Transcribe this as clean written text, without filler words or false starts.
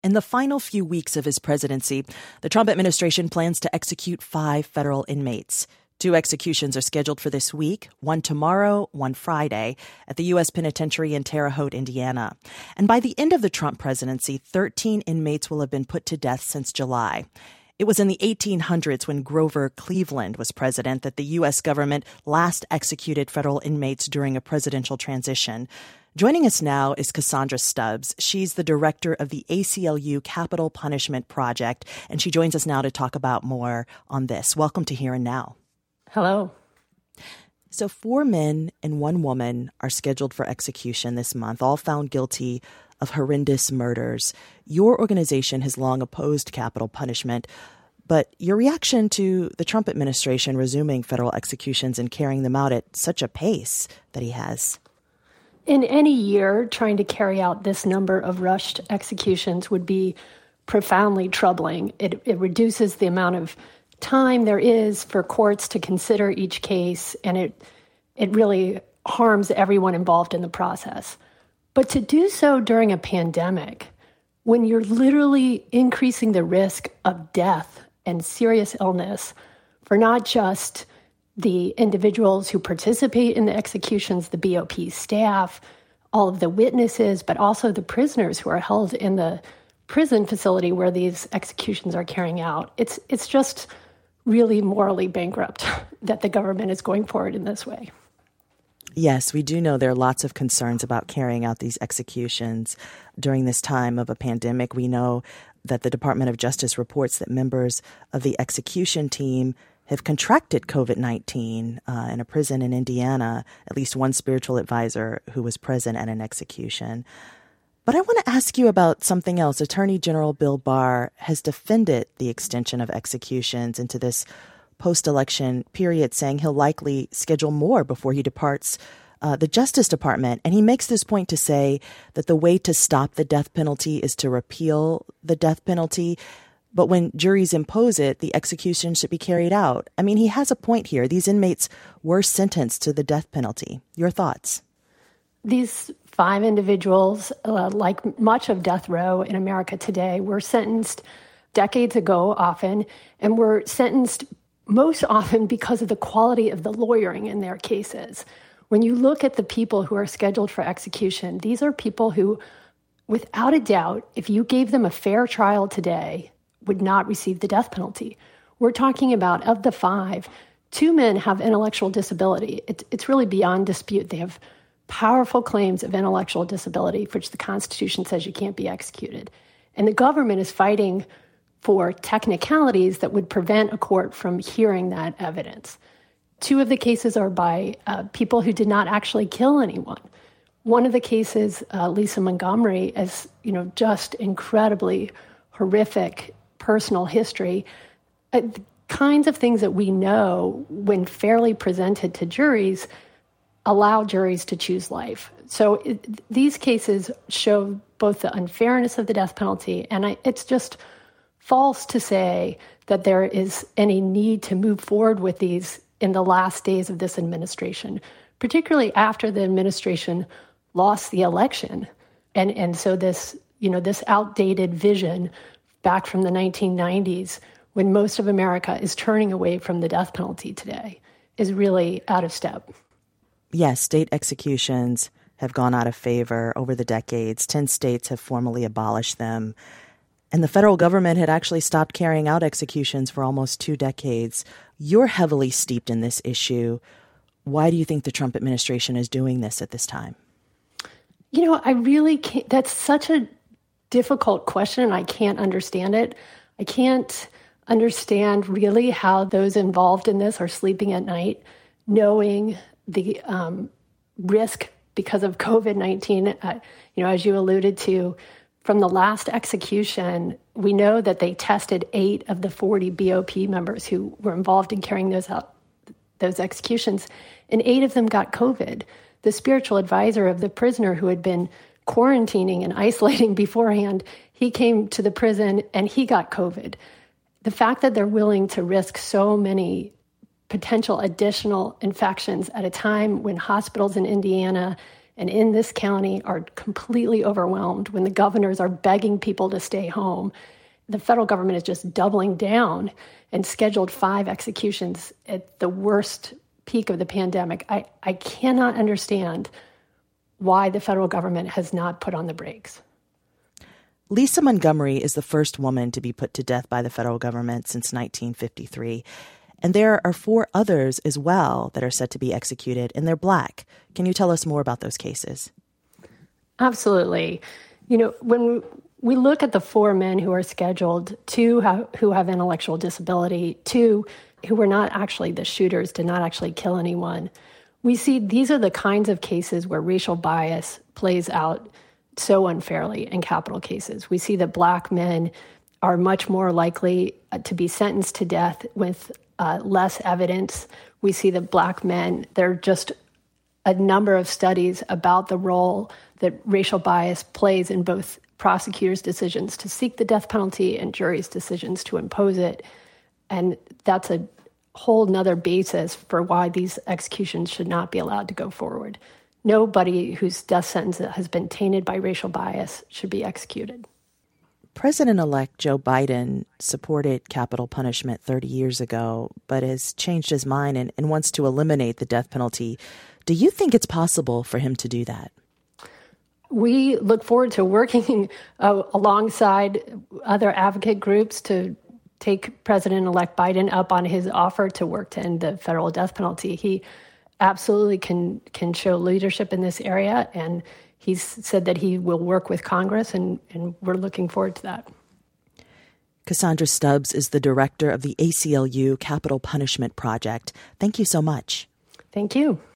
In the final few weeks of his presidency, the Trump administration plans to execute 5 federal inmates. 2 executions are scheduled for this week, one tomorrow, one Friday, at the U.S. Penitentiary in Terre Haute, Indiana. And by the end of the Trump presidency, 13 inmates will have been put to death since July. It was in the 1800s when Grover Cleveland was president that the U.S. government last executed federal inmates during a presidential transition. Joining us now is Cassandra Stubbs. She's the director of the ACLU Capital Punishment Project, and she joins us now to talk about more on this. Welcome to Here and Now. Hello. So 4 men and 1 woman are scheduled for execution this month, all found guilty of horrendous murders. Your organization has long opposed capital punishment, but your reaction to the Trump administration resuming federal executions and carrying them out at such a pace that he has? In any year, trying to carry out this number of rushed executions would be profoundly troubling. It reduces the amount of time there is for courts to consider each case, and it really harms everyone involved in the process. But to do so during a pandemic, when you're literally increasing the risk of death and serious illness for not just the individuals who participate in the executions, the BOP staff, all of the witnesses, but also the prisoners who are held in the prison facility where these executions are carrying out. It's just really morally bankrupt that the government is going forward in this way. Yes, we do know there are lots of concerns about carrying out these executions during this time of a pandemic. We know that the Department of Justice reports that members of the execution team have contracted COVID-19 in a prison in Indiana, at least one spiritual advisor who was present at an execution. But I want to ask you about something else. Attorney General Bill Barr has defended the extension of executions into this post-election period, saying he'll likely schedule more before he departs the Justice Department. And he makes this point to say that the way to stop the death penalty is to repeal the death penalty. But when juries impose it, the execution should be carried out. I mean, he has a point here. These inmates were sentenced to the death penalty. Your thoughts? These 5 individuals, like much of death row in America today, were sentenced decades ago often, and were sentenced most often because of the quality of the lawyering in their cases. When you look at the people who are scheduled for execution, these are people who, without a doubt, if you gave them a fair trial today, would not receive the death penalty. We're talking about, of the 5, 2 men have intellectual disability. It's really beyond dispute. They have powerful claims of intellectual disability, for which the Constitution says you can't be executed. And the government is fighting for technicalities that would prevent a court from hearing that evidence. 2 of the cases are by people who did not actually kill anyone. One of the cases, Lisa Montgomery, is just incredibly horrific personal history. The kinds of things that we know, when fairly presented to juries, allow juries to choose life. So these cases show both the unfairness of the death penalty, and it's just false to say that there is any need to move forward with these in the last days of this administration, particularly after the administration lost the election. And so this outdated vision back from the 1990s, when most of America is turning away from the death penalty today, is really out of step. Yes, state executions have gone out of favor over the decades. 10 states have formally abolished them. And the federal government had actually stopped carrying out executions for almost 2 decades. You're heavily steeped in this issue. Why do you think the Trump administration is doing this at this time? I really can't. That's such a difficult question, and I can't understand it. I can't understand really how those involved in this are sleeping at night, knowing the risk because of COVID-19. As you alluded to, from the last execution, we know that they tested 8 of the 40 BOP members who were involved in carrying those executions, and 8 of them got COVID. The spiritual advisor of the prisoner who had been quarantining and isolating beforehand, he came to the prison and he got COVID. The fact that they're willing to risk so many potential additional infections at a time when hospitals in Indiana and in this county are completely overwhelmed, when the governors are begging people to stay home, the federal government is just doubling down and scheduled 5 executions at the worst peak of the pandemic. I cannot understand why the federal government has not put on the brakes. Lisa Montgomery is the first woman to be put to death by the federal government since 1953. And there are 4 others as well that are set to be executed, and they're Black. Can you tell us more about those cases? Absolutely. When we look at the 4 men who are scheduled, 2 who have intellectual disability, 2 who were not actually the shooters, did not actually kill anyone, we see these are the kinds of cases where racial bias plays out so unfairly in capital cases. We see that Black men are much more likely to be sentenced to death with less evidence. We see that Black men, there are just a number of studies about the role that racial bias plays in both prosecutors' decisions to seek the death penalty and juries' decisions to impose it. And that's a whole nother basis for why these executions should not be allowed to go forward. Nobody whose death sentence has been tainted by racial bias should be executed. President-elect Joe Biden supported capital punishment 30 years ago, but has changed his mind and wants to eliminate the death penalty. Do you think it's possible for him to do that? We look forward to working alongside other advocate groups to take President-elect Biden up on his offer to work to end the federal death penalty. He absolutely can show leadership in this area, and he's said that he will work with Congress, and we're looking forward to that. Cassandra Stubbs is the director of the ACLU Capital Punishment Project. Thank you so much. Thank you.